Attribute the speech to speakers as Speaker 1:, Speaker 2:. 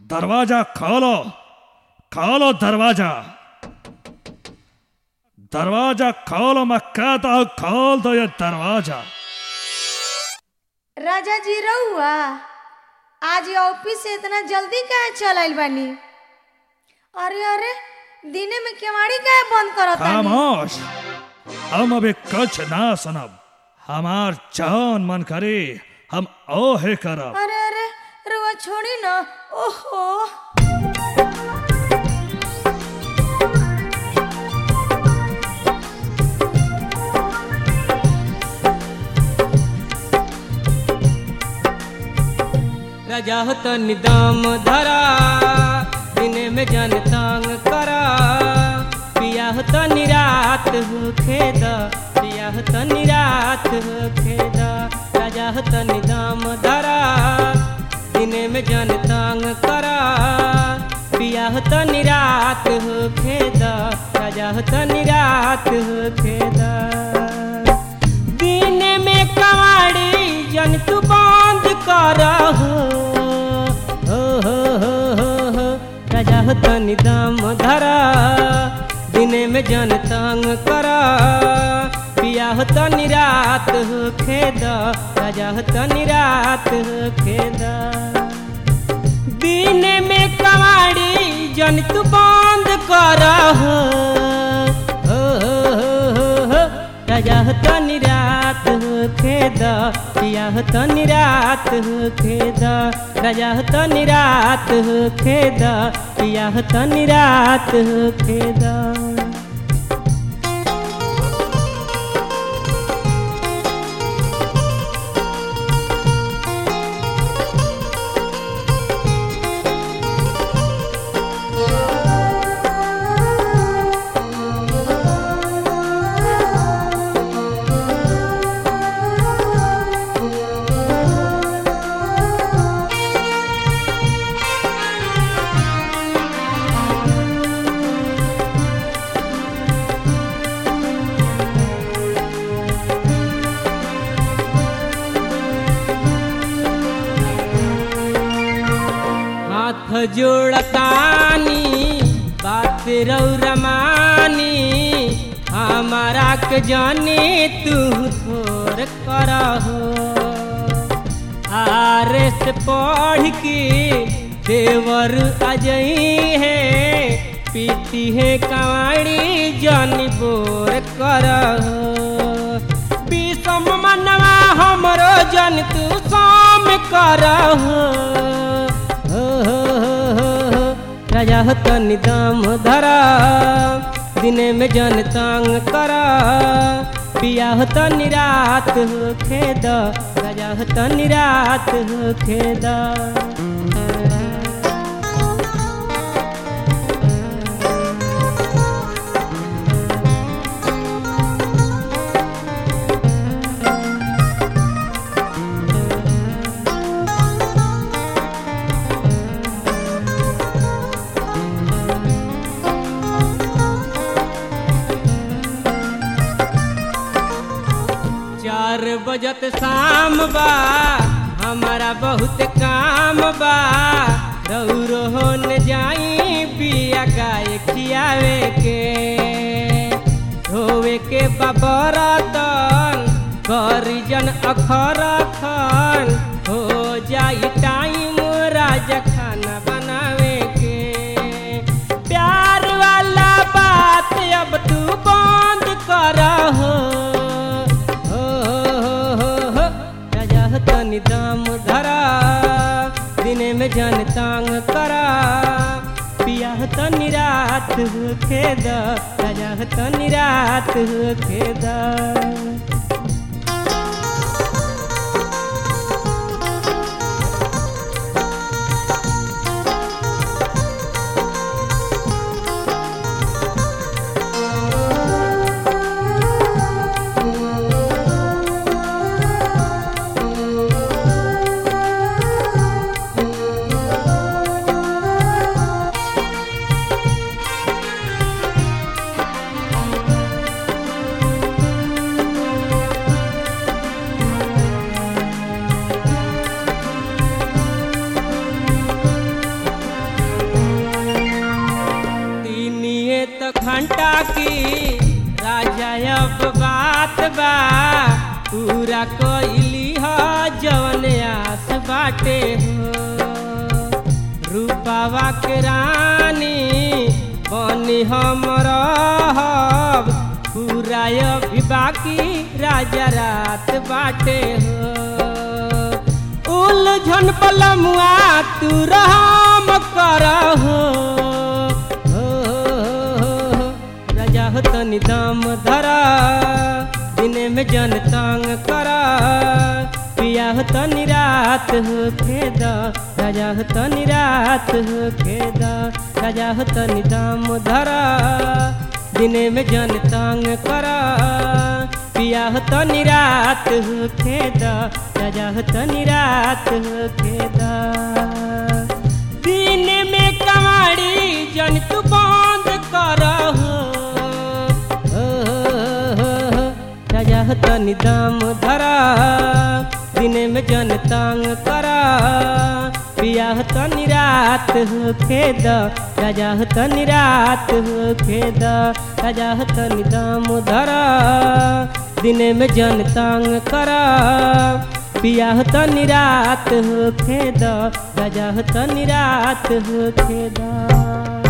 Speaker 1: दरवाजा खोलो, खोलो दरवाजा, दरवाजा खोलो, मैं कहता हूँ खोल दो ये दरवाजा।
Speaker 2: राजा जी रहुआ आज ऑफिस से इतना जल्दी काहे चल आइल बानी? अरे अरे दिने में केवाड़ी काहे बंद करत तानी?
Speaker 1: खामोश, हम अभी कुछ ना सुनब। हमार जान मन करे हम ओहे करब।
Speaker 2: अरे अरे रुआ छोड़ी ना। ओहो
Speaker 3: राजा हो तो निदाम धरा, दिने में जन तंग करा, पिया हो तो निरात हो खेदा, पिया हो तो निरात हो खेदा। राजा हो तो निदाम धरा, दिने में जन तंग करा, पिया हो तो निरात हो खेदा, राजा हो तो निरात हो खेदा। दिन में कवाड़ी जन तू बंद करा हो, राजा हो तो निदाम धरा, दिने में जन तंग करा, पिया हो तो निरात हो खेदा, राजा हो तो निरात हो खेदा। दिन में कवाड़ी जन तू बंद करा हो, राजा हो तो निरात हो खेदा, पिया हो तो निरात हो खेदा, राजा हो तो निरात हो खेदा, पिया हो तो निरात हो खेदा। जोड़तानी बात रौरमानी, हमारा के जाने तू थोर करहो। आरे से पढ़ के देवर अजई है, पीती है कवाड़ी जानी बोर करहो। विषम मनवा हमरो जन तू साम करहो, राजा हो तो निदाम धरा, दिने में जन तंग करा, पिया हो तो निरात हो खेदा, राजा हो तो निरात हो खेदा। बजत शाम बा, हमारा बहुत काम बा, रौरो हो न जाई पिया गाय खियावे के, धोवे के बबरतन करी जन अखर खन, हो जाई टाइम राजा खाना बनावे के। प्यार वाला बात अब तू बंद करहो, निदाम धरा, दिने में जन तंग करा, पिया हो तो निरात हो खेदा, राजा हो तो निरात हो खेदा। बाकी राजा अब बात बा पूरा कोइली हो जवन आस बाटे हो रूपावा के रानी बनी हम रहब पूरा अभी बाकी राजा रात बाटे हो उलझन पलमुआ तू राम करहो राजा हो तनी दाम धरा दिने में जन तंग करा पिया हो तनी रात हो खेदा राजा हो तनी रात हो खेदा राजा हो तनी दाम धरा दिने में जन तंग करा पिया हो तनी रात हो खेदा राजा हो तनी रात हो खेदा दिन में कमाड़ी जन तू बंद करहो राजा हो तनी दाम धरा दिने में जन तंग करा पिया हो तनी रात हो खेदा राजा हो तनी रात हो खेदा राजा हो तनी दाम धरा दिने में जन तंग करा पिया हो तनी रात हो खेदा राजा हो तनी रात हो खेदा।